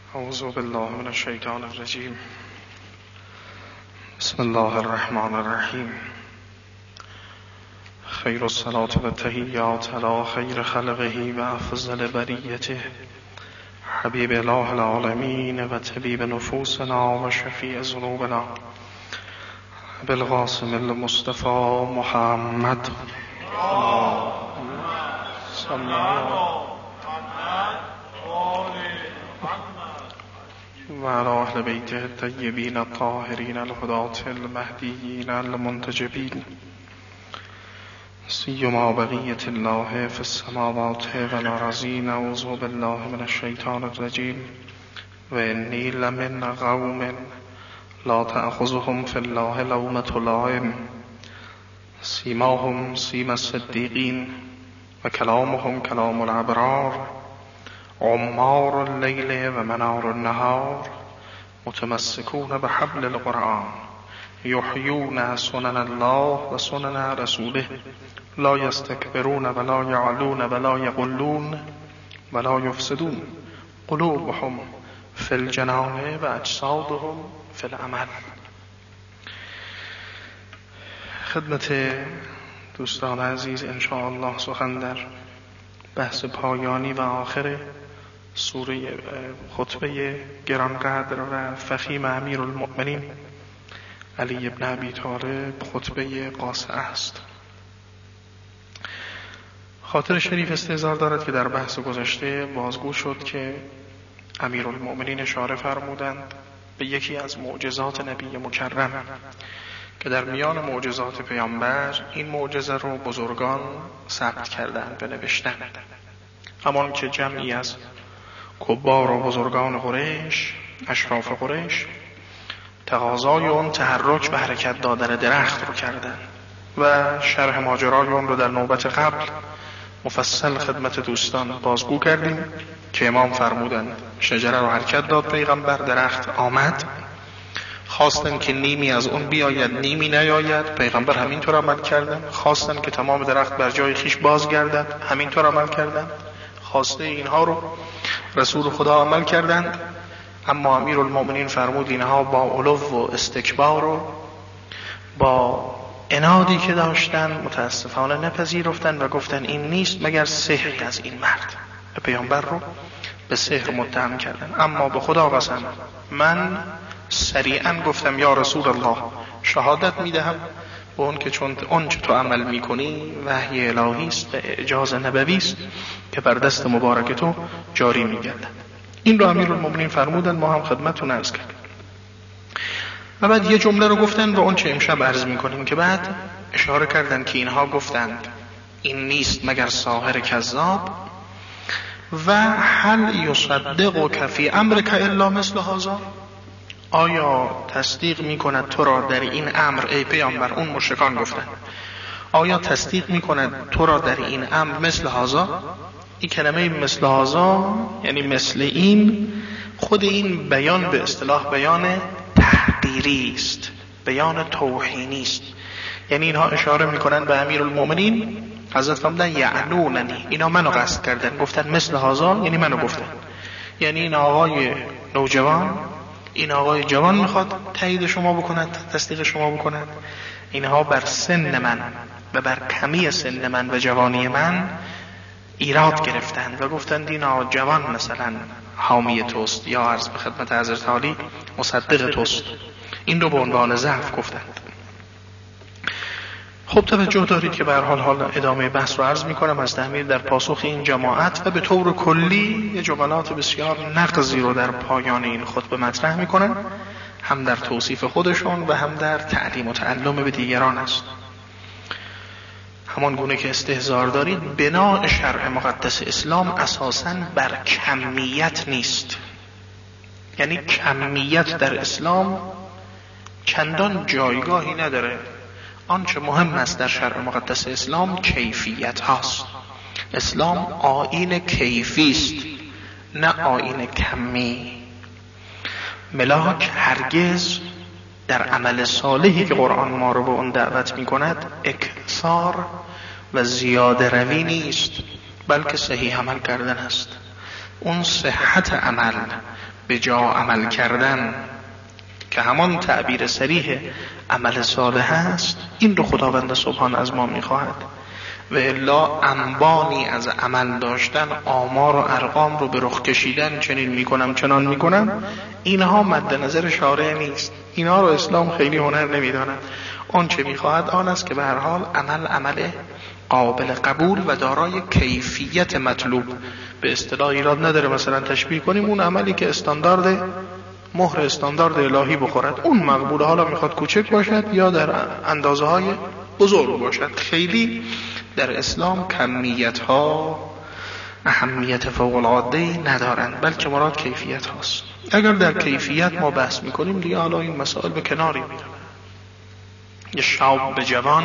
اعوذ بالله من الشیطان الرجیم. بسم الله الرحمن الرحیم. خیر الصلاة و التحیات علی خیر خلقه و افضل بریته حبیب اله العالمین و طبیب نفوسنا و شفیع ذنوبنا بالقاسم المصطفى محمد و علی اهل بیته الطیبین الطاهرین الهداة المهدیین المنتجبین سیما بقیة الله فی السماوات و الارضین. اعوذ بالله من الشیطان الرجیم. و انی لمن قوم لا تأخذهم فی الله لومة لائم سیماهم سیم الصدیقین و کلامهم کلام الابرار عمار اللیل و منار النهار متمسکون بحبل القرآن یحیون سنن الله و سنن رسوله لا یستکبرون ولا یعلون ولا یقلون ولا یفسدون قلوبهم فی الجنان و اجسادهم فی العمل. خدمت دوستان عزیز انشاءالله سخن در بحث پایانی و آخر سوره خطبه گرانقدر و فخیم امیر المؤمنین علی ابن ابی طالب، خطبه قاصعه است. خاطر شریف استحضار دارد که در بحث گذشته بازگو شد که امیر المؤمنین اشاره فرمودند به یکی از معجزات نبی مکرم که در میان معجزات پیامبر این معجزه رو بزرگان ثبت کردند به نوشتن، همان که جمعی از کبار و بزرگان قریش، اشراف قریش، تقاضای اون تحرک به حرکت دادن درخت رو کردن و شرح ماجرای اون رو در نوبت قبل مفصل خدمت دوستان بازگو کردیم که امام فرمودند شجره رو حرکت داد، پیغمبر درخت آمد، خواستن که نیمی از اون بیاید نیمی نیاید، پیغمبر همینطور عمل کردن. خواستن که تمام درخت بر جای خیش بازگردد، همینطور عمل کردن. خواسته اینها رو رسول خدا عمل کردند، اما امیر المؤمنین فرمود اینها با علو و استکبار و با عنادی که داشتن متاسفانه نپذیرفتن و گفتن این نیست مگر سحری از این مرد، و پیامبر رو به سحر متهم کردن. اما به خدا قسم من سریعا گفتم یا رسول الله شهادت میدهم به اون که چون آنچه تو عمل میکنی وحی الهی است و اعجاز نبوی است که بر دست مبارک تو جاری میگردد. این رو امیرالمومنین فرمودن، ما هم خدمتتون عرض کردیم. و بعد یه جمله رو گفتن و اون چه امشب عرض میکنیم که بعد اشاره کردن که اینها گفتند این نیست مگر ساحر کذاب و هل یصدقک فی امرک الا مثل هذا. آیا تصدیق میکند تو را در این امر ای پیامبر؟ اون مشرکان گفتن آیا تصدیق میکند تو را در این امر مثل هذا؟ این کلمه مثل هذا یعنی مثل این، خود این بیان به اصطلاح بیان تحقیری است، بیان توهینی است. یعنی اینها اشاره میکنن به امیرالمؤمنین، حضرت فرمودن یعنوننی، اینا منو قصد کردن، گفتن مثل هذا یعنی منو گفتن. یعنی این آقای نوجوان، این آقای جوان میخواد تایید شما بکند، تصدیق شما بکند. اینها بر سن من و بر کمی سن من و جوانی من ایراد گرفتند و گفتند این آقای جوان مثلا حامی توست یا عرض به خدمت حضرت عالی مصدق توست. این رو به عنوان ضعف گفتند. خب توجه دارید که به هر حال ادامه بحث رو عرض میکنم از تعمیر در پاسخ این جماعت و به طور کلی یه جملات بسیار نقضی رو در پایان این خطبه مطرح میکنن، هم در توصیف خودشون و هم در تعلیم و تعلم به دیگران است. همان گونه که استحضار دارید بناء شرع مقدس اسلام اساساً بر کمیت نیست. یعنی کمیت در اسلام چندان جایگاهی نداره. آنچه مهم است در شرع مقدس اسلام کیفیت هاست. اسلام آیین کیفی است نه آیین کمی. ملاک هرگز در عمل صالحی که قرآن ما رو به اون دعوت می کند اکثار و زیاده روی نیست، بلکه صحیح عمل کردن است. اون صحت عمل به جا عمل کردن که همان تعبیر صریح عمل صالح است، این رو خداوند سبحان از ما میخواهد. و الا انبانی از عمل داشتن، آمار و ارقام رو به رخ کشیدن، چنین میکنم چنان میکنم، اینها مد نظر شارع نیست. اینها رو اسلام خیلی هنر نمیداند. آن چه میخواهد آن است که به هر حال عمل قابل قبول و دارای کیفیت مطلوب. به اصطلاح ایراد نداره مثلا تشبیه کنیم اون عملی که استاندارد مهر استاندارد الهی بخورد، اون مقبول. حالا میخواد کوچک باشد یا در اندازه های بزرگ باشد. خیلی در اسلام کمیت ها اهمیت فوق العاده ندارند، بلکه مراد کیفیت هاست. اگر در کیفیت ما بحث میکنیم دیگه حالا این مسائل به کناری میرن. یه شاب جوان،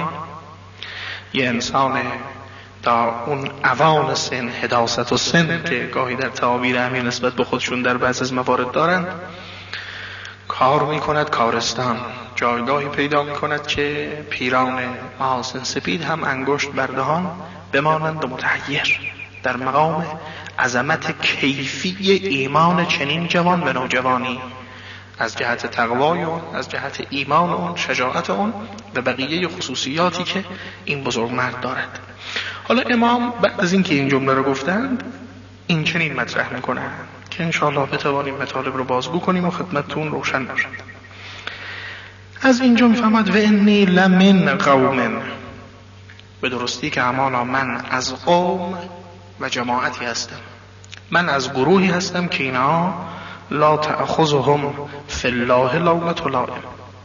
یه انسان در اون اوان سن، حداثت و سن که گاهی در تعابیر امیر نسبت به خودشون در بعض از موارد دارند، کار میکند کارستان، جایگاهی پیدا میکند که پیران محاسن سپید هم انگشت بر دهان بمانند متحیر در مقام عظمت کیفی ایمان چنین جوان و نوجوانی، از جهت تقوای اون، از جهت ایمان اون، شجاعت اون و بقیه خصوصیاتی که این بزرگمرد دارد. حالا امام بعد از اینکه این جمله رو گفتند، این چنین مطرح میکنند که انشاءالله بتوانیم مطالب رو بازگو کنیم و خدمتتون روشن باشد. از اینجا میفهمد و انی لمن قوم، به درستی که همانا من از قوم و جماعتی هستم، من از گروهی هستم که اینا لا تأخذهم فی الله لومة لائم،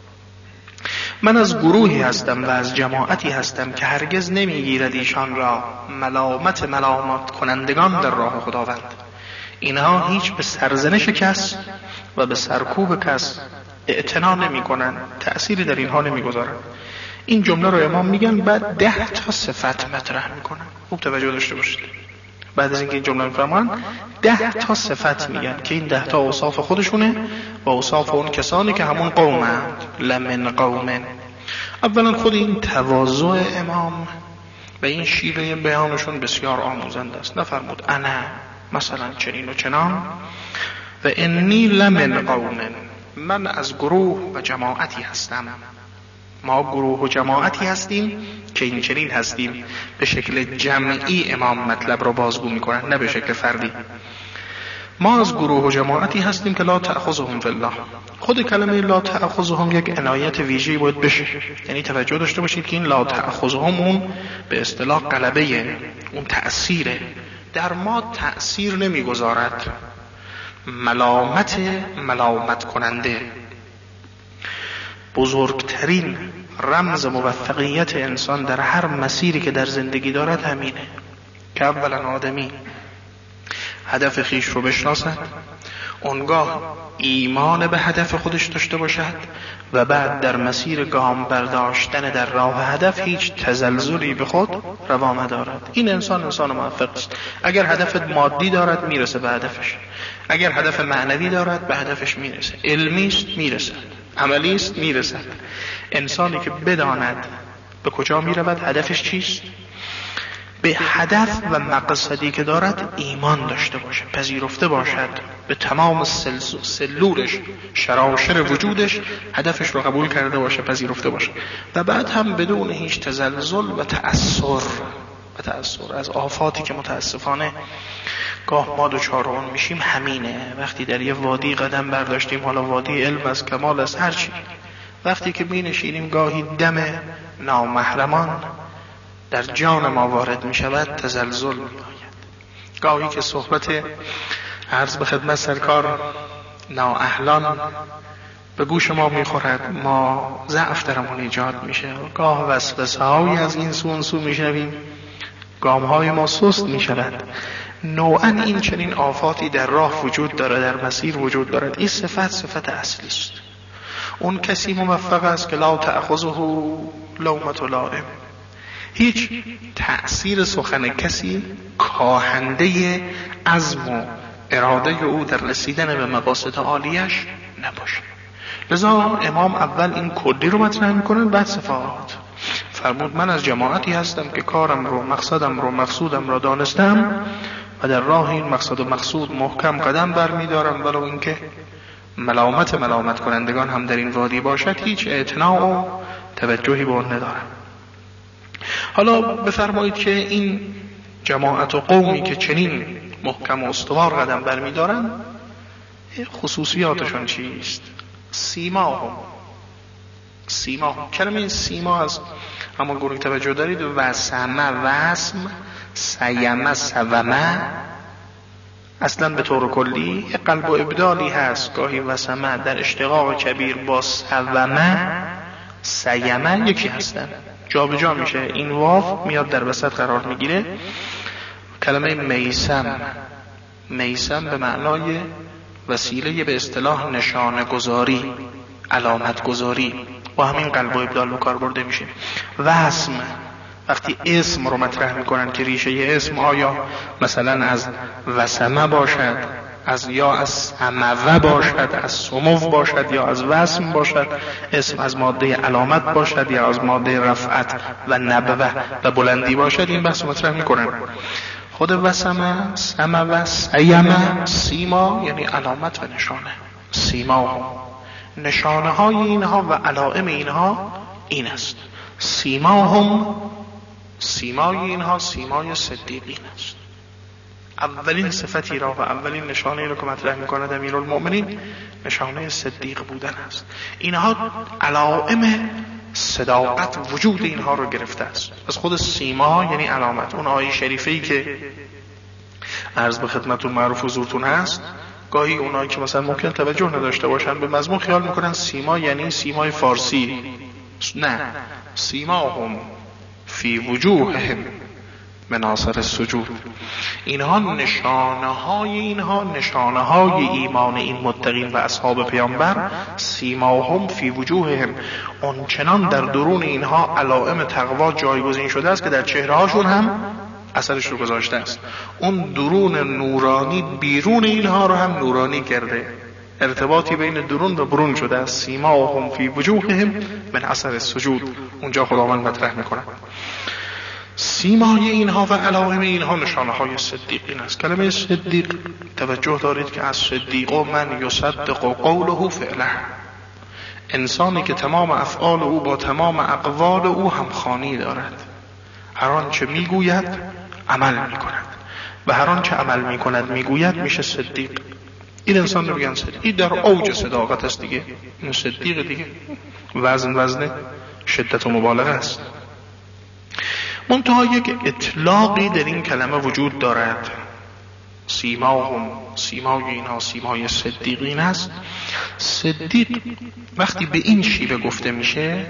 من از گروهی هستم و از جماعتی هستم که هرگز نمیگیرد ایشان را ملامت کنندگان در راه خداوند. اینها هیچ به سرزنش کس و به سرکوب کس اعتنا نمی کنن، تأثیری در اینها نمی گذارن. این جمله رو امام میگن بعد 10 تا صفت مطرح میکنن. خوب توجه داشته باشید. بعد از اینکه این جمله میفهمن 10 تا صفت میگن که این 10 تا اوصاف خودشونه و اوصاف اون کسانی که همون قومند. لمن قوم. اولا خود این تواضع امام و این شیوه بیانشون بسیار آموزنده است. نفرمود انا مثلا چنین و چنان و انی لمن قوم، من از گروه و جماعتی هستم. ما گروه و جماعتی هستیم که این چنین هستیم. به شکل جمعی امام مطلب رو بازگو میکنن، نه به شکل فردی. ما از گروه و جماعتی هستیم که لا تأخذهم فی الله. خود کلمه لا تأخذهم یک عنایت ویژه‌ای باید بشه. یعنی توجه داشته باشید که این لا تأخذهم اون به اصطلاح غلبه، اون تأثیره در ما تأثیر نمیگذارد. ملامت کننده. بزرگترین رمز موفقیت انسان در هر مسیری که در زندگی دارد همینه که اولا آدمی هدف خیش رو بشناسد، اونگاه ایمان به هدف خودش داشته باشد و بعد در مسیر گام برداشتن در راه هدف هیچ تزلزلی به خود روا ندارد. این انسان موفق است. اگر هدف مادی دارد میرسه به هدفش، اگر هدف معنوی دارد به هدفش میرسه، علمی است میرسه، عملی است میرسد. انسانی که بداند به کجا میرود، هدفش چیست، به هدف و مقصدی که دارد ایمان داشته باشد، پذیرفته باشد، به تمام سلولش، شراشر وجودش هدفش رو قبول کرده باشه، پذیرفته باشه و بعد هم بدون هیچ تزلزل و تأثر از آفاتی که متاسفانه گاه ما دوچار اون میشیم همینه. وقتی در یه وادی قدم برداشتیم، حالا وادی علم از کمال از هر چی، وقتی که می نشینیم گاهی دم نامحرمان در جان ما وارد می شود، تزلزل می آید. گاهی که صحبت عرض به خدمت سرکار نااهلان به گوش ما می خورد، ما ضعف درمون ایجاد میشه. گاه وسوسه هایی از این سو اون سو می شنویم، گام های ما سست می شود. نوعا این چنین آفاتی در راه وجود داره، در مسیر وجود دارد. این صفت اصلی است. اون کسی موفق است که لا تأخذه لومة لائم، هیچ تأثیر سخن کسی کاهنده عزم و اراده او در رسیدن به مقاصد عالیش نباشه. لذا امام اول این کلی رو مطرح میکنه، بعد صفات. فرمود من از جماعتی هستم که کارم رو، مقصدم رو، مقصودم رو دانستم و در راه این مقصد و مقصود محکم قدم برمی‌دارند، ولو اینکه ملامت کنندگان هم در این وادی باشد هیچ اعتنا و توجهی به آن ندارند. حالا بفرمایید که این جماعت و قومی که چنین محکم و استوار قدم برمی‌دارند خصوصیاتشون چیست؟ سیماهم. کلمه سیما از همون گروه توجه دارید، وسم، سیم، سومه، اصلا به طور کلی یک قلب و ابدالی هست، گاهی وسمه در اشتقاق کبیر با سومه سیمه یکی هستن، جا به جا میشه، این واو میاد در وسط قرار میگیره. کلمه میسم به معنای وسیله به اصطلاح نشانه گذاری، علامت گذاری، با همین قلب و ابدال به کار برده میشه. وسم وقتی اسم رو مطرح میکنن که ریشه اسم آیا مثلا از وسمه باشد، یا از سموه باشد، از سمو باشد، یا از وسم باشد، اسم از ماده علامت باشد یا از ماده رفعت و نبوه و بلندی باشد، این بحث مطرح میکنن. خود وسمه، سموه، سیمه، سیما یعنی علامت و نشانه. سیما نشانه های اینها و علائم اینها این است. سیماهم، سیمای اینها سیمای صدیقین است. اولین صفتی را و اولین نشانه را که مطرح می‌کند امیرالمؤمنین نشانه صدیق بودن است. اینها علائم صداقت وجود اینها رو گرفته است. از خود سیما یعنی علامت. اون آیه شریفه‌ای که عرض به خدمتتون معروف حضورتون هست، گاهی اونایی که مثلا ممکن توجه نداشته باشن به مضمون خیال میکنن سیما یعنی سیمای فارسی. نه، سیماهم فی وجوههم من اثر السجود. اینها نشانه های ایمان این متقین و اصحاب پیامبر. سیماهم فی وجوههم، اون چنان در درون اینها علائم تقوا جایگزین شده است که در چهره هاشون هم اثرش رو گذاشته است. اون درون نورانی بیرون اینها رو هم نورانی کرده. ارتباطی بین درون و برون شده است. سیماهم فی وجوههم من اثر السجود، اونجا خداوند مطرح میکنه. سیمای اینها و علائم اینها نشانه های صدیقین است. کلمه صدیق توجه دارید که از صدیق و من یصدق قوله فعله، انسانی که تمام افعال او با تمام اقوال او همخوانی دارد، هر آنچه میگوید عمل میکند و هر آنچه عمل میکند میگوید میشه صدیق. این انسان رو میگن صدیق. این در اوج صداقت است دیگه. این صدیق دیگه وزن شدت و مبالغه است. منتها یک اطلاقی در این کلمه وجود دارد. سیماهم، سیمای اینها سیمای صدیقین است. صدیق وقتی به این شیوه گفته میشه،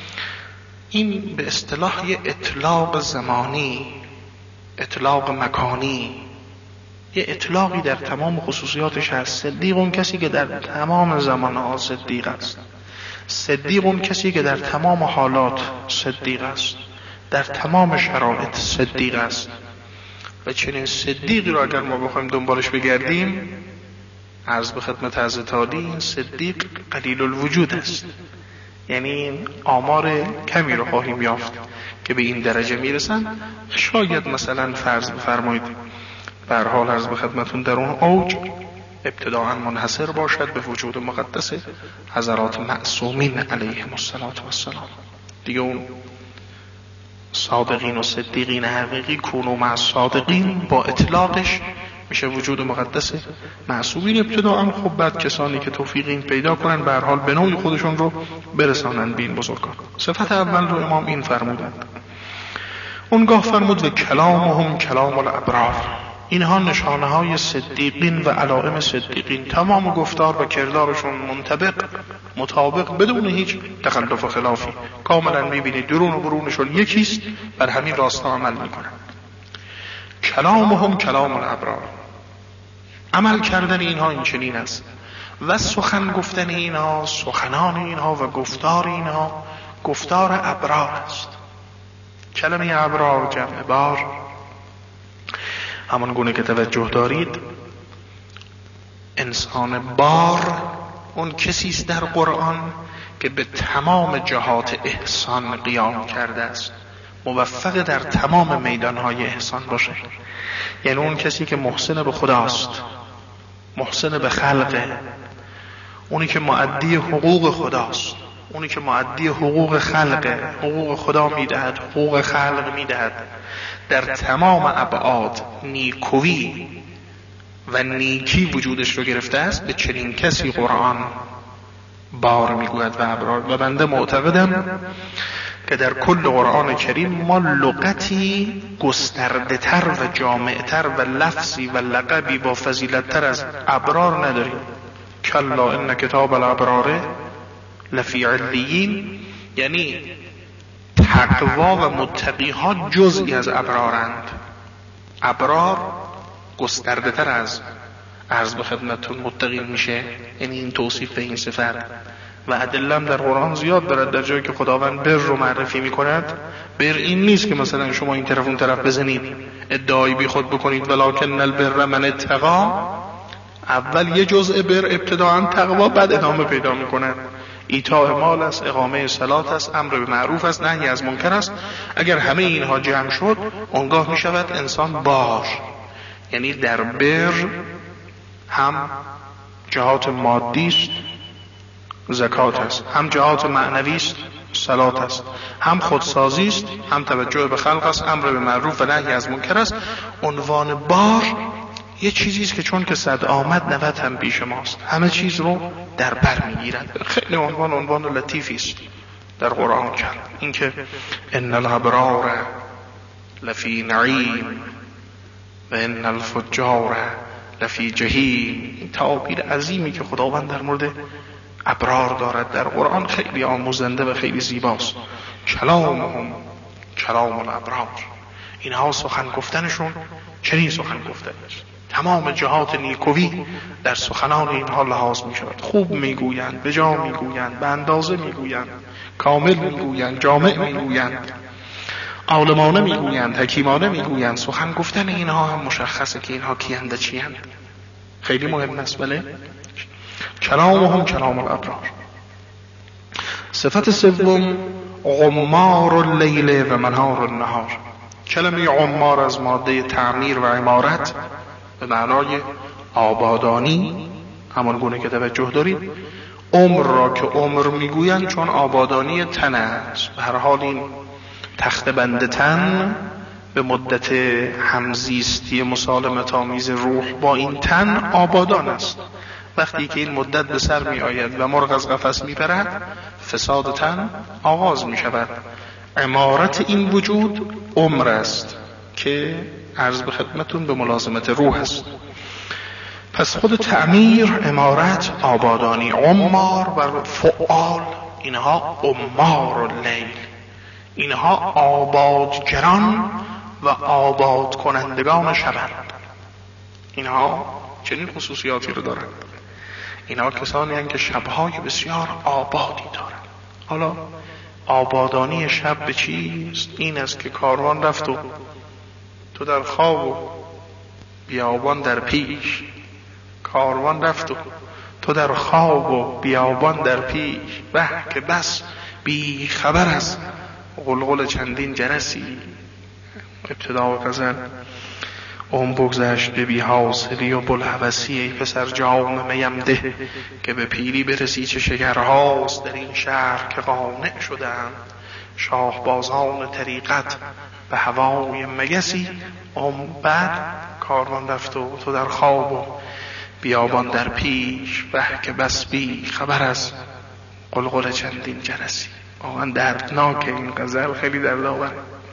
این به اصطلاح یه اطلاق زمانی، اطلاق مکانی، یه اطلاقی در تمام خصوصیاتش هست. صدیق اون کسی که در تمام زمانها صدیق است. صدیق اون کسی که در تمام حالات صدیق است، در تمام شرایط صدیق است. و چنین صدیقی رو اگر ما بخوایم دنبالش بگردیم، عرض به خدمت حضرت عالی، این صدیق قلیل الوجود است. یعنی آمار کمی رو خواهیم یافت که به این درجه میرسن. شاید مثلا فرض بفرمایید به هر حال عرض به خدمتون در اون اوج ابتداعا منحصر باشد به وجود مقدس حضرات معصومین علیهم السلام. دیگه اون صادقین و صدیقین حقیقی، کونوا مع الصادقین، با اطلاقش میشه وجود مقدس معصومین ابتداعا. خب بعد کسانی که توفیق این پیدا کنن به هر حال به نوعی خودشون رو برسانن به این بزرگان. صفت اول رو امام این فرمودند. اونگاه فرمود و کلامهم کلام الابرار، اینها نشانه های صدیقین و علائم صدیقین، تمام گفتار و کردارشون مطابق بدون هیچ تخلف و خلافی. کاملا میبینید درون و برونشون یکیست، بر همین راستا عمل میکنن. کلامهم کلام الابرار، عمل کردن اینها این چنین است. و سخن گفتن اینها، سخنان اینها و گفتار اینها گفتار ابرار است. کلمه ابرار جمع بار، همان گونه که توجه دارید انسان بار اون کسی است در قرآن که به تمام جهات احسان قیام کرده است. موفق در تمام میدانهای احسان باشه. یعنی اون کسی که محسن به خداست، محسن به خلقه، اونی که مؤدی حقوق خداست، اونی که مؤدی حقوق خلقه، حقوق خدا میدهد، حقوق خلق میدهد، در تمام ابعاد نیکویی و نیکی وجودش رو گرفته است، به چنین کسی قرآن بار میگوید و ابرار. و بنده معتقدم که در کل قرآن کریم ما لغتی گسترده تر و جامع تر و لفظی و لقبی با فضیلت تر از ابرار نداریم. کلا ان کتاب الابرار لفی علیین، یعنی تقوا و متقی ها جزئی از ابرارند. ابرار گسترده تر از عرض به خدمتتون متقین میشه، یعنی این توصیف به این صفت. و ادلم در قرآن زیاد دارد، در جایی که خداوند بر رو معرفی میکند. بر این نیست که مثلا شما این طرف اون طرف بزنید ادعایی بی خود بکنید، ولکن البر من اتقا. اول یه جزء بر ابتداءً تقوا، بعد ادامه پیدا میکند. ایتاء مال است، اقامه صلات است، امر به معروف است، نهی از منکر است. اگر همه اینها جمع شد اونگاه میشود انسان بار. یعنی در بر هم جهات مادی است، زکات است، هم جهات معنوی است، صلات است، هم خودسازی است، هم توجه به خلق است، امر به معروف و نهی از منکر است. عنوان بار یه چیزی است که چون که صد آمد 90 هم پیش ماست، همه چیز رو در بر میگیرد. خیلی عنوان لطیفی است در قرآن کرد. این که ان الابرار لفی نعیم و ان الفجار لفی جهیم. این تعابیر عظیمی که خداوند در مورد ابرار دارد در قرآن خیلی آموزنده و خیلی زیباست. کلامهم کلام الابرار، اینها سخن گفتنشون چنین سخن گفتن است. تمام جهات نیکویی در سخنان اینها لحاظ می شود. خوب میگویند، به جا میگویند، به اندازه میگویند، کامل میگویند، جامع میگویند، عالمانه میگویند، حکیمانه میگویند. سخن گفتن اینها هم مشخصه که اینها کیند و چیند. خیلی مهم است. بله، کلامهم کلام الابرار. صفت سوم عمار اللیل و منار النهار. کلمه عمار از ماده تعمیر و عمارت به معنای آبادانی، همان گونه که توجه دارید. عمر را که عمر میگویند چون آبادانی تن است. به هر حال این تخت بند تن به مدت همزیستی مسالمت آمیز روح با این تن آبادان است. وقتی که این مدت به سر می آید و مرغ از قفس می پرد، فساد تن آغاز می شود. عمارت این وجود عمر است که عرض به خدمتون به ملازمت روح است. پس خود تعمیر، عمارت، آبادانی. عمار و فعال، اینها عمار اللیل، اینها آبادگران و آباد کنندگان شبند. اینها چنین خصوصیاتی رو دارند. اینها کسانی هستند که شبهای بسیار آبادی دارند. حالا آبادانی شب به چیست؟ این است که کاروان رفت و تو در خواب و بیابان در پیش، کاروان رفت و تو در خواب و بیابان در پیش، به که بس بی خبر از غلغل چندین جرسی. ابتدا غزل بگذشت به بی حاصلی و بلحوثی. ای پسر جام میم ده که به پیری برسی چه شکرهاست در این شهر که قانع شدند شاهبازان طریقت به هوای مگسی. بعد کاروان رفت و تو در خواب و بیابان در پیش، به که بس بی خبر از غلغل چندین جرسی. واقعا دردناک این غزل، خیلی دردآور.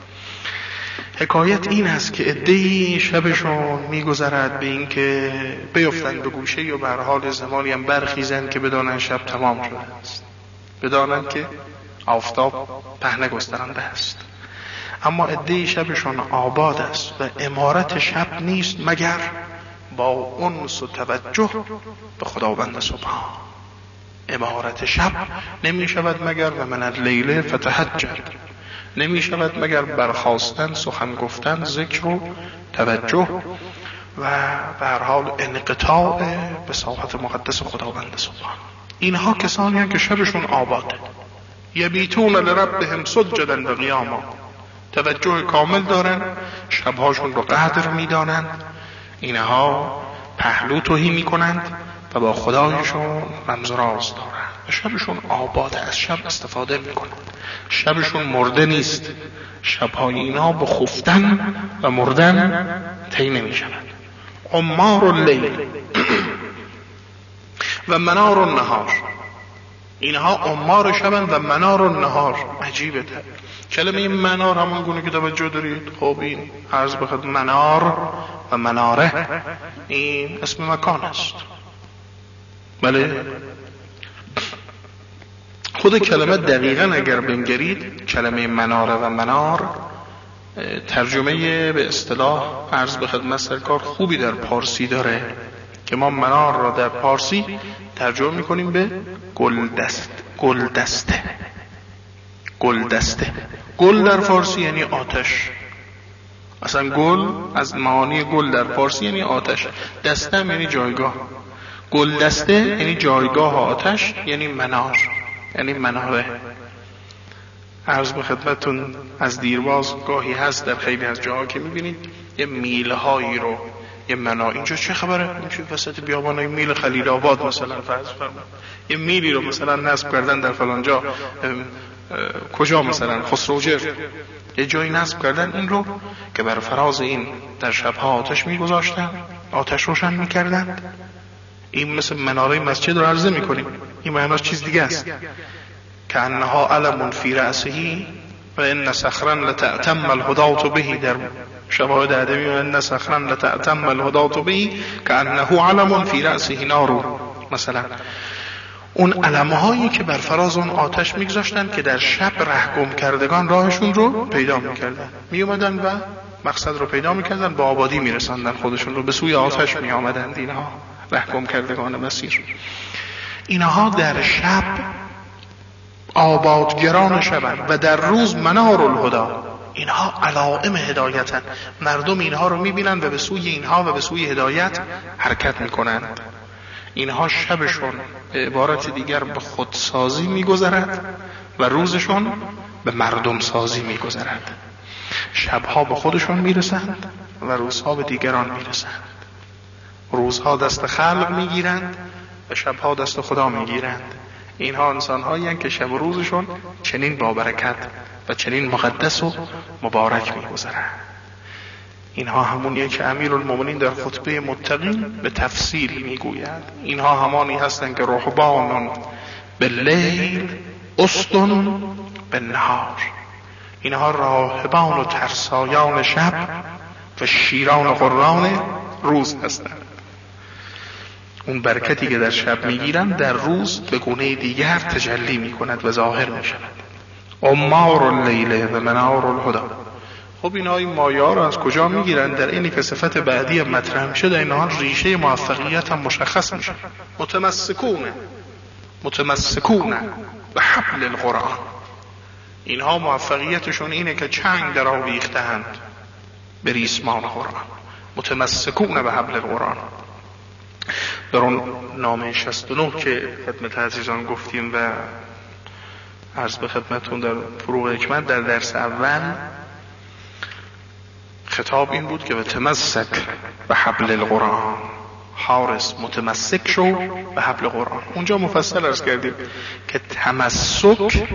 حکایت این است که عده‌ای شبشون میگذرد به این که بیفتند به گوشه یا به هر حال زمانی هم برخیزند که بدانند شب تمام شده است، بدانند که آفتاب پهنه گسترانده است. اما عده‌ای شبشون آباد است و عمارت شب نیست مگر با انس و توجه به خداوند سبحان. عمارت شب نمی شود مگر و من اللیل فتهجر، نمی شود مگر برخاستن، سخن گفتن، ذکر و توجه و به هر حال انقطاع به ساحت مقدس خداوند سبحان. اینها کسانی هستند که شبشون آباده. یبیتون لربهم سجدا و قیاما. توجه کامل دارن، شبهاشون رو قدر میدانن، اینها پهلو تهی میکنند و با خدایشون رمز و راز دارن و شبشون آباده، از شب استفاده میکنند. شبشون مرده نیست، شبهای اینها به خفتن و مردن طی نمیشوند. عمار اللیل و منار النهار، اینها عمار شبن و منار النهار. عجیبه کلمه منار همون گونه که توجه دارید. خب این عرض بخد منار و مناره این اسم مکان است. بله خود کلمه دقیقا اگر بنگرید، کلمه مناره و منار ترجمه به اصطلاح عرض به خدمت سرکار خوبی در پارسی داره که ما منار را در پارسی ترجمه میکنیم به گلدسته. گل در فارسی یعنی آتش. اصلا گل از معانی گل در فارسی یعنی آتش، دسته یعنی جایگاه. گلدسته یعنی جایگاه آتش، یعنی منار، یعنی مناره. عرض به خدمتون از دیرباز گاهی هست در خیلی از جاها که میبینید یه میله هایی رو، یه منار، اینجا چه خبره؟ اینجا وسط بیابان میل خلیل آباد مثلا فرض فرمایید یه میلی رو مثلا نصب کردن در فلان جا، کجا مثلا خسروجر یه جایی نصب کردن این رو که بر فراز این در شبها آتش میگذاشتن، آتش روشن میکردن. این مثل مناره مسجد رو عرضه میکنیم، این معناش چیز دیگه است. که انها علم فی رأسه و ان صخرا لتأتم الهداة به، در شواهد ادبی و ان صخرا لتأتم الهداة به که انه علم فی رأسه نار. مثلا اون علمهایی که بر فراز اون آتش میگذاشتن که در شب رهگم کردگان راهشون رو پیدا میکردن، میومدن و مقصد رو پیدا میکردن، با آبادی میرساندن خودشون رو، به سوی آتش میآمدند. اینها رهگم کردگان مسیر، اینها در شب آبادگران شبن و در روز منار الهدا. اینها علائم هدایتن، مردم اینها رو میبینن و به سوی اینها و به سوی هدایت حرکت میکنند. اینها شبشون به عبارت دیگر به خودسازی میگذرد و روزشون به مردم سازی میگذرد. شبها به خودشون میرسند و روزها به دیگران میرسند. روزها دست خلق میگیرند و شبها دست خدا میگیرند. اینها انسان‌هایی هستند که شب و روزشون چنین با برکت و چنین مقدس و مبارک می‌گذرند. اینها همونیه که امیرالمومنین در خطبه متقین به تفصیل میگوید. اینها همانی هستند که رهبان باللیل اسطن بالنهار، اینها راهبان و ترسایان شب و شیران قران روز هستند. اون برکتی که در شب میگیرن در روز به گونه دیگر تجلی میکند و ظاهر میشود. عمار اللیل و منار الهدا. خب اینها این مایه‌ها رو از کجا میگیرن؟ در اینی که صفت بعدی مطرح میشه در اینها ریشه موفقیت هم مشخص میشه. متمسکون به حبل القرآن. اینها موفقیتشون اینه که چنگ در آویخته‌اند به ریسمان قرآن. متمسکون به حبل القرآن. در اون نامه 69 که خدمت عزیزان گفتیم و عرض به خدمتون در فروغ حکمت در درس اول خطاب این بود که تمسک به حبل القرآن، حارس متمسک شو به حبل قرآن. اونجا مفصل عرض کردیم که تمسک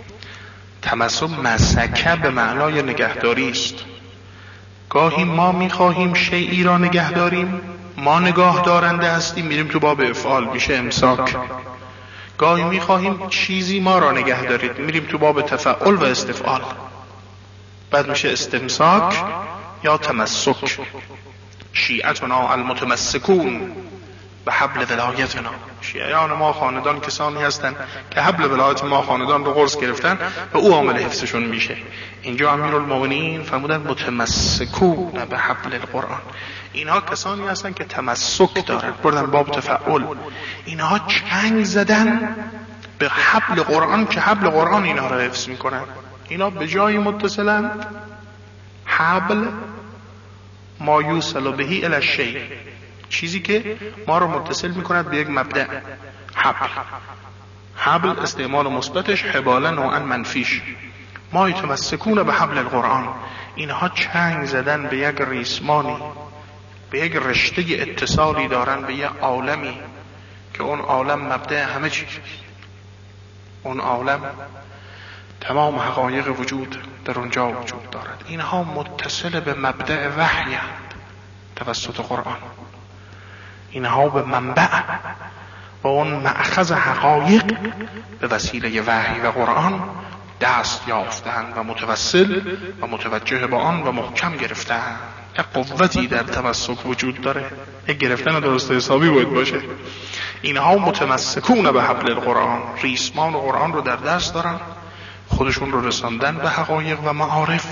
مسکه به معنای نگهداری است. گاهی ما میخواهیم شیئی را نگه داریم، ما نگاه دارنده هستیم، میریم تو باب افعال، میشه امساک. گاهی میخواهیم چیزی ما را نگه دارید، میریم تو باب تفعل و استفعال، بعد میشه استمساک یا تمسک. شیعتنا المتمسکون به حبل ولایتنا. شیعیان ما خاندان کسانی هستند که حبل ولایت ما خاندان رو قرص گرفتن و او عامل حفظشون میشه. اینجا امیرالمومنین فرمودن متمسکون به حبل القرآن. اینها کسانی هستند که تمسک دارن، بردن باب تفعل. اینها چنگ زدن به حبل قرآن که حبل قرآن اینها رو حفظ میکنن. اینا به جای متصلند. حبل ما یوصل بهی الی الشیء، چیزی که ما رو متصل میکند به یک مبدأ. حبل استعمال مثبتش حباله نوعا منفیش. ما یتمسکون به حبل القرآن، اینها چنگ زدن به یک ریسمانی، به یک رشته اتصالی دارن به یک عالمی که اون عالم مبدأ همه چیز، اون عالم تمام حقایق وجود در اونجا وجود دارد. اینها متصل به مبدأ وحی توسط قرآن، اینها به منبع و اون مأخذ حقایق به وسیله وحی و قرآن دست یافتند و متوسل و متوجه به آن و محکم گرفتند. یک قوتی در تمسک وجود داره، یک گرفتن درست حسابی باید باشه. اینها متمسکون به حبل القرآن، ریسمان قرآن رو در دست دارن، خودشون رو رساندن به حقایق و معارف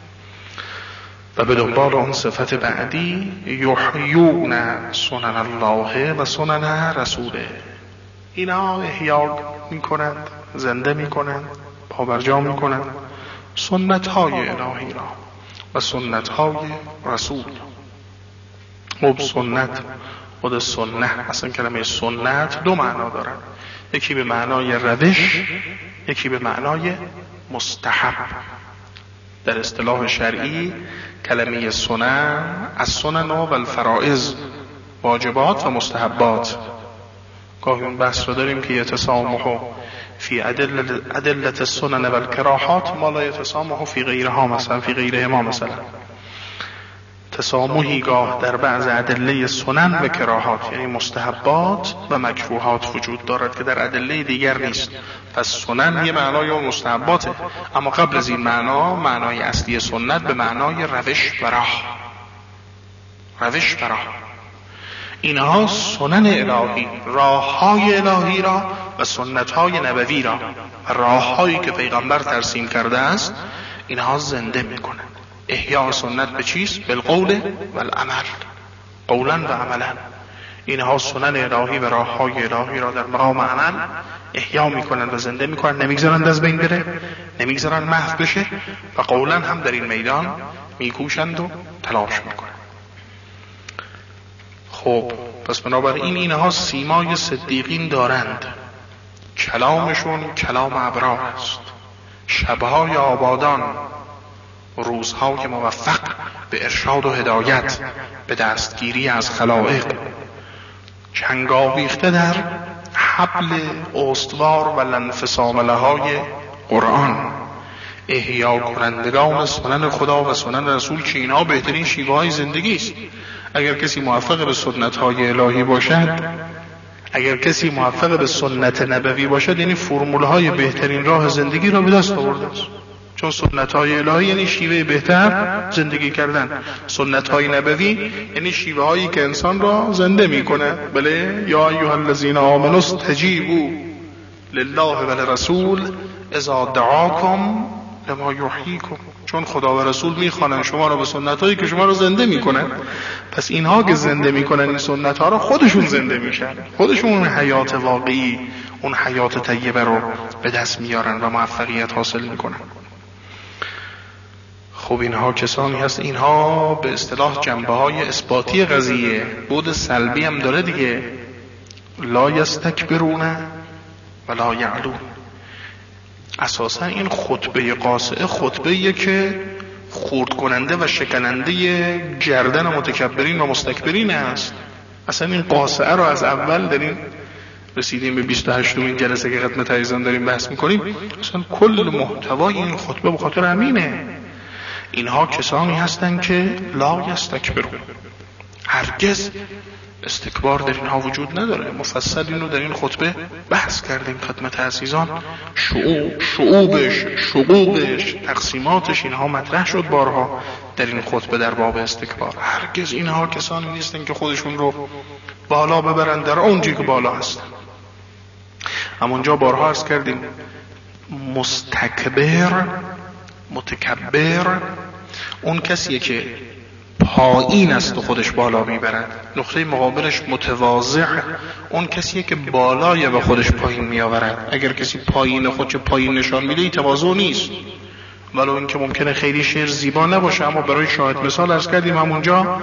و به دنبال اون صفت بعدی یحیون سنن الله و سنن رسوله. اینا احیا میکنند، زنده میکنند، پابرجا میکنند سنت های الهی را و سنت های رسول. خب سنت، خود سنت، اصلا کلمه سنت دو معنا دارن، یکی به معنای روش، یکی به معنای مستحب. در اصطلاح شرعی کلمه سنن از سنن و الفرائض، واجبات و مستحبات. گاهی اون بحث رو داریم که یتسامح فی ادلة السنن و الکراهات ما لا یتسامح فی غیرها، مثلا فی غیرهما، مثلا تسامحی گاه در بعض ادله سنن و کراهات یعنی مستحبات و مکروهات وجود دارد که در ادله دیگر نیست. پس سنن یه معنای اون مستحباته، اما قبل از این معنای اصلی سنت به معنای روش و راه، روش و راه. اینها سنن الهی، راههای الهی را و سنتهای نبوی را، راههایی که پیغمبر ترسیم کرده است، اینها زنده میکنند. احیاء سنت به چیست؟ بالقول و العمل، قولا و عملا. اینها سنن الهی و راههای الهی را در مقام عمل احیا میکنند و زنده میکنند، نمیگذارند از بین بره، نمیگذارند محو بشه و قولا هم در این میدان میکوشند و تلاش میکنند. خب پس بنابراین اینها سیمای صدیقین دارند، کلامشون کلام ابرار است، شبهای آبادان، روزهای موفق به ارشاد و هدایت، به دستگیری از خلائق، چنگاویخته در حبل استوار و لانفصام لهای قرآن، احیا کنندگان سنن خدا و سنن رسول که اینها بهترین شیوه های زندگی است. اگر کسی موفق به سنت های الهی باشد، اگر کسی موفق به سنت نبوی باشد، یعنی فرمول های بهترین راه زندگی را به دست آورده است. چون سنت های الهی یعنی شیوه بهتر زندگی کردن، سنت های نبوی یعنی شیوه هایی که انسان را زنده میکنه. بله، یا ایها الذین آمنوا استجیبوا لله و للرسول اذا دعاکم لما یحییکم. چون خدا و رسول میخوانن شما را به سنت هایی که شما را زنده میکنن، پس اینها که زنده میکنن این سنت ها را خودشون زنده میشن، خودشون اون حیات واقعی، اون حیات طیبه رو به دست میارن و موفقیت حاصل میکنن. خب اینها کسانی هست، اینها به اصطلاح جنبه های اثباتی قضیه، بود سلبی هم داره دیگه. لا یستکبرون ولا یعلون. اساسا این خطبه قاصعه خطبه‌ایه که خرد کننده و شکننده گردن متکبرین و مستکبرین است. اصلا این قاصعه رو از اول داریم رسیدیم به 28مین جلسه که خدمت عزیزان داریم بحث میکنیم، اصلا کل محتوای این خطبه به خاطر همینه. اینها کسانی هستند که لا یستکبرون، هرگز استکبار در اینها وجود نداره. مفصل اینو در این خطبه بحث کردیم خدمت عزیزان، شعوبش، شقوقش، تقسیماتش اینها مطرح شد بارها در این خطبه در باب استکبار. هرگز اینها کسانی نیستن که خودشون رو بالا ببرن در اونجایی که بالا هستن. همونجا بارها عرض کردیم مستکبر، متکبر اون کسیه که پایین است و خودش بالا میبرد. نقطه مقابلش متواضع اون کسیه که بالای و خودش پایین میآورد. اگر کسی پایین خودش پایین نشان میده این تواضع نیست، ولو اینکه ممکنه خیلی شعر زیبا نباشه، اما برای شاهد مثال عرض کردیم همونجا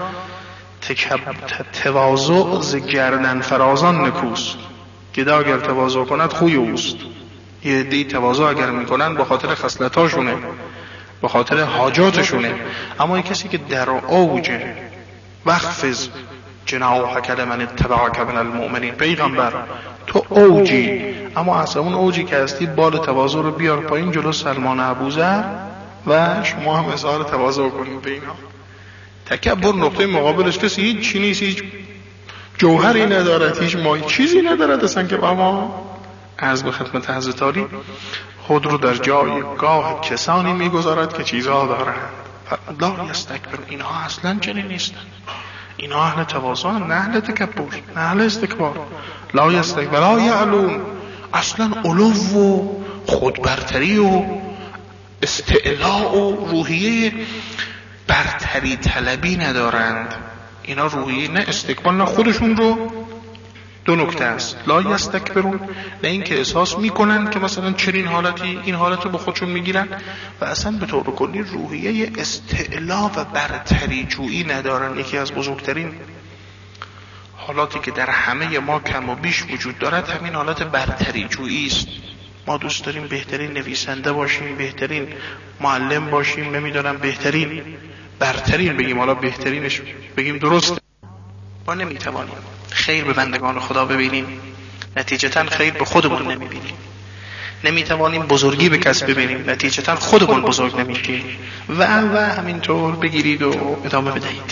تواضع ز گردن فرازان نکوست، گدا اگر تواضع کند خوی اوست. یه عده‌ای تواضع اگر میکنن به خاطر خصلتاشونه، به خاطر حاجاتشونه، اما کسی که در اوج وخفض جناحک لمن اتبعک من المؤمنین، پیغمبر تو اوجی، اما اصلا اون اوجی که هستی بال تواضع رو بیار پایین جلو سلمان ابوذر و شما هم اظهار تواضع کنید به اینا. تکبر نقطه مقابلش کسی هیچ چی نیست، هیچ جوهری ندارد، هیچ چیزی ندارد اصلا که با ما عرض به خدمت حضرت علی خود رو در جایگاه کسانی میگذارد که چیزها دارند. لا یستکبر، اینها اصلا چنین نیستند، اینها اهل تواضع، نه اهل تکبر، نه اهل استکبار. لا یستکبر لا یعلون، اصلا علو و خودبرتری و استعلاء و روحیه برتری طلبی ندارند. اینا روحیه نه استکبار نه خودشون رو. دو نکته است، لا یستکبرون، نه این که احساس میکنن که مثلا چنین حالتی این حالت رو به خودشون میگیرن، و اصلا به طور کلی روحیه استعلا و برتری جویی ندارن. یکی از بزرگترین حالاتی که در همه ما کم و بیش وجود دارد همین حالت برتری جویی است. ما دوست داریم بهترین نویسنده باشیم، بهترین معلم باشیم، نمیدونم بهترین برترین بگیم، حالا بهترینش بگیم درست. ما نمیتوانیم خیر به بندگان خدا ببینیم، نتیجتا خیر به خودمون نمیبینیم. نمیتوانیم بزرگی به کس ببینیم، نتیجتا خودمون بزرگ نمیشیم، و همینطور بگیرید و ادامه بدهید.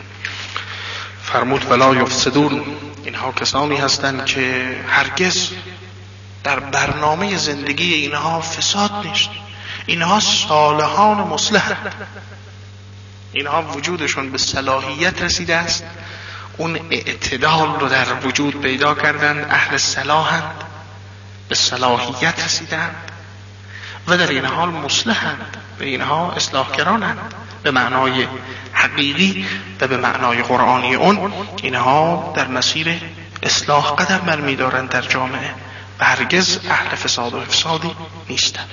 فرمود ولا یفسدون، اینها کسانی هستند که هرگز در برنامه زندگی اینها فساد نیست. اینها صالحان مصلحند، اینها وجودشون به صلاحیت رسیده است، اون اعتدال رو در وجود پیدا کردند، اهل صلاحند، به صلاحیت رسیدند و در این حال مصلحند، به اینها اصلاحگرانند به معنای حقیقی و به معنای قرآنی. اون اینها در مسیر اصلاح قدم برمی‌دارند در جامعه و هرگز اهل فساد و افسادی نیستند.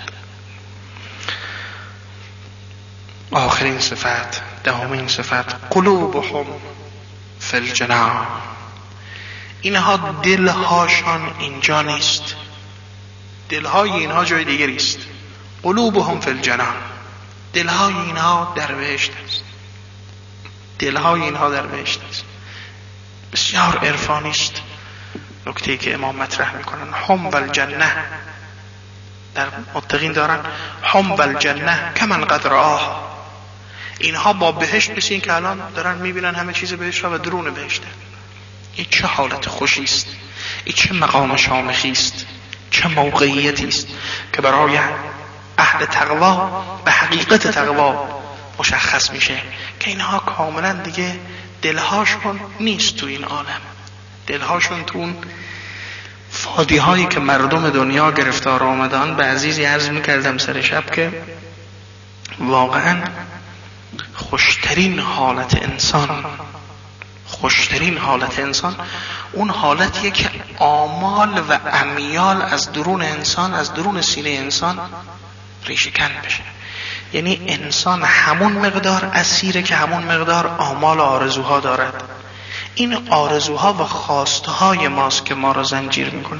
آخرین صفت، دهمین صفت، قلوبهم فی الجنان، اینها دلهاشان اینجا نیست، دلهای اینها جای دیگری است. قلوبهم فی الجنان، دلهای اینها در بهشت است، دلهای اینها در بهشت است. بسیار عرفانی است نکته‌ای که امام مطرح میکنن. هم والجنه، در متقین دارن هم والجنه کمن قد رآها، اینها با بهشت مثل این که الان دارن میبینن همه چیز بهشت و درون بهشته. این چه حالت خوشی است، این چه مقام شامخی است، چه موقعیتی است که برای اهل تقوا به حقیقت تقوا مشخص میشه که اینها کاملا دیگه دلهاشون نیست تو این عالم، دلهاشون تو اون فادی هایی که مردم دنیا گرفتار آمدن. به عزیزی عرض میکردم سر شب که واقعا خوشترین حالت انسان، خوشترین حالت انسان اون حالتیه که آمال و امیال از درون انسان، از درون سینه انسان ریشه کن بشه. یعنی انسان همون مقدار اسیره که همون مقدار آمال و آرزوها دارد. این آرزوها و خواستهای ماست که ما را زنجیر میکنه.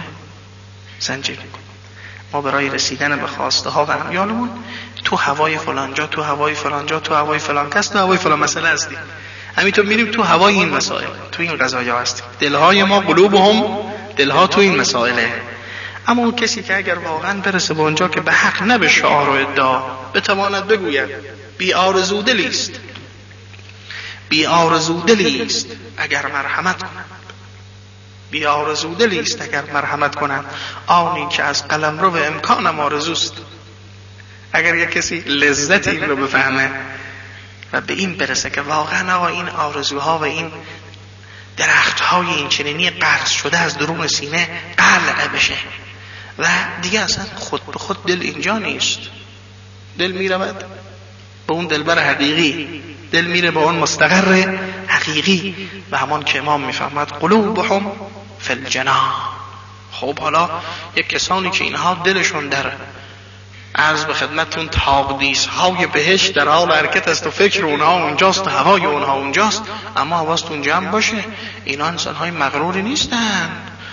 ما برای رسیدن به خواسته ها و امیالمون تو هوای فلانجا، تو هوای فلانجا، تو هوای فلان کس، تو هوای فلان مسئله هستیم. همینطور میریم تو هوای این مسائل، تو این قضایا هستیم. دلهای ما قلوبهم، دلها تو این مسائله. اما اون کسی که اگر واقعا برسه به اونجا که به حق نه به شعار و ادعا بتواند بگوید بی آرزو دلی است، بی آرزو دلی است اگر مرحمت کنند، بی آرزو دلی است اگر مرحمت کنند، آنی که از قلمرو و امکانم آرزوست. اگر یک کسی لذت این رو بفهمه و به این برسه که واقعا آقا این آرزوها و این درختهای این چنینی قرض شده از درون سینه قلع بشه و دیگه اصلا خود به خود دل اینجا نیست، دل میرود به اون دلبر حقیقی، دل میره به اون مستقر حقیقی و همان که امام میفهمد قلوبهم فی الجنان. خب حالا یک کسانی که اینها دلشون در عرض به خدمتون تاقدیس های بهشت در حال حرکت است و فکر اونها اونجاست و هوای اونها اونجاست، اما حواستون جمع باشه اینا انسان های مغروری نیستن.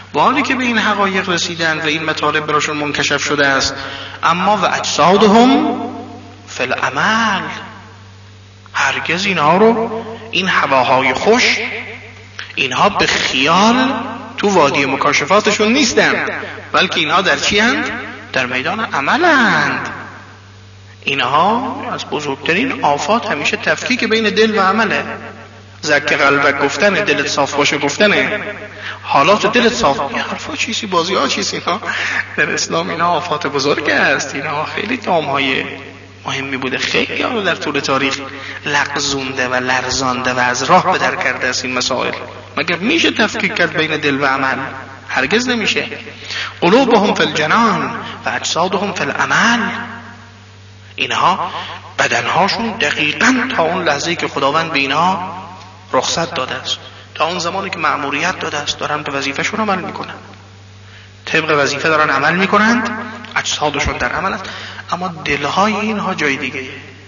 با حالی که به این حقایق رسیدن و این مطالب براشون منکشف شده است، اما و اجسادهم فی العمل، هرگز اینها رو، این هواهای خوش، اینها به خیال تو وادی مکاشفاتشون نیستند، بلکه اینها در چی هستند؟ در میدان عملند. اینها از بزرگترین آفات همیشه تفکیک بین دل و عمله. زک قلبک گفتنه، دلت صاف باشه گفتنه، حالات دلت صاف. این حرفا چیزی، بازی ها چیزی. اینا در اسلام اینا آفات بزرگ است. اینا خیلی دامهای مهمی بوده، خیلی ها در طول تاریخ لغزونده و لرزانده و از راه به در کرده است این مسائل. مگر میشه تفکیک کرد بین دل و عمل؟ هرگز نمیشه. قلوبهم فی الجنان و اجسادهم فی العمل. اینها بدنهاشون دقیقاً تا اون لحظه‌ای که خداوند به اینها رخصت داده است، تا اون زمانی که مأموریت داده است، دارن به وظیفه‌شون عمل میکنن، طبق وظیفه دارن عمل میکنند، اجسادشون در عمل است. اما دلهای اینها جای دیگه،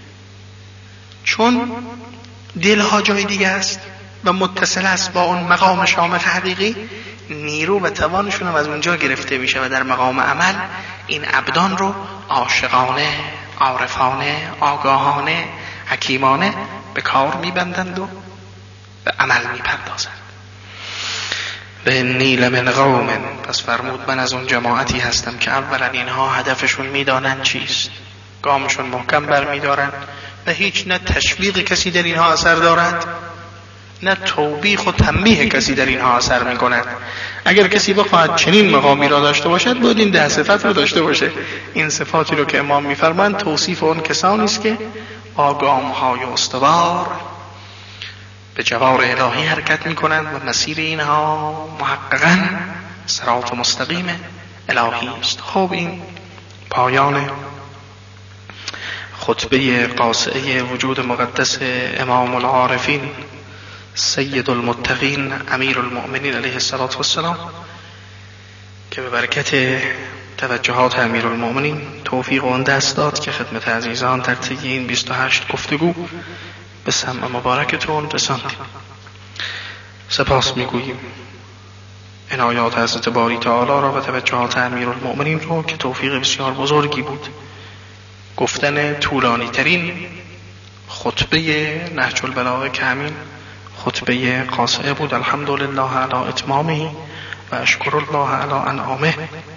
چون دلها جای دیگه است و متصل است با اون مقام شامل حقیقی، نیرو و توانشون هم از اونجا گرفته میشه و در مقام عمل این ابدان رو عاشقانه، عارفانه، آگاهانه، حکیمانه به کار میبندند و به عمل میپردازند. به نیل من قوم، پس فرمود من از اون جماعتی هستم که اولا اینها هدفشون میدانن چیست، گامشون محکم برمیدارن و هیچ نه تشویق کسی در اینها اثر دارد، نه توبیخ و تنبیه کسی در اینها اثر میکند. اگر کسی بخواهد چنین مقامی را داشته باشد، باید این 10 صفت رو داشته باشه. این صفاتی رو که امام میفرمایند توصیف اون کسانی است که آگامهای استوار به جوار الهی حرکت میکنند و مسیر اینها محققاً صراط مستقیم الهی است. خب این پایان خطبه قاصعه وجود مقدس امام العارفین سید المتقین امیر المؤمنین علیه السلام، که به برکت توجهات امیر المؤمنین توفیق اون دست داد که خدمت عزیزان در طی این 28 گفتگو به سمع مبارکتون رساندیم. سپاس میگوییم عنایات حضرت باری تعالی را و توجهات امیر المؤمنین رو که توفیق بسیار بزرگی بود. گفتن طولانی ترین خطبه نهج البلاغه که همین خطبه قاصعه بود. الحمدلله علی اتمامه و اشکر الله علی انعامه.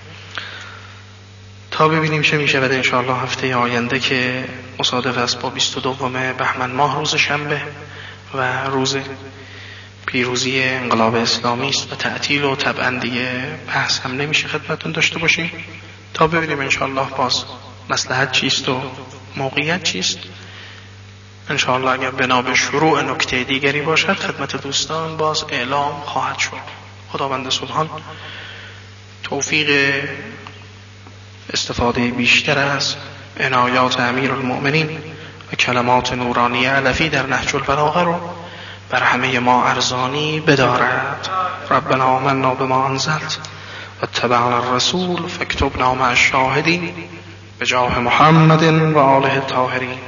تا ببینیم چه میشه بعد انشاءالله هفته آینده که مصادف است با 22 بهمن ماه روز شنبه و روز پیروزی انقلاب اسلامی است و تعطیل و تبعندی بحث هم نمیشه خدمتون داشته باشیم. تا ببینیم انشاءالله باز مصلحت چیست و موقعیت چیست. انشاءالله اگر بنا به شروع نکته دیگری باشد خدمت دوستان باز اعلام خواهد شد. خداوند سبحان توفیق استفاده بیشتر از عنایات امیر المؤمنین و کلمات نورانی علفی در نهج البلاغه رو بر همه ما ارزانی بدارد. ربنا آمنا بما انزلت و اتبعنا الرسول فاکتبنا مع الشاهدین بجاه محمد و آله الطاهرین.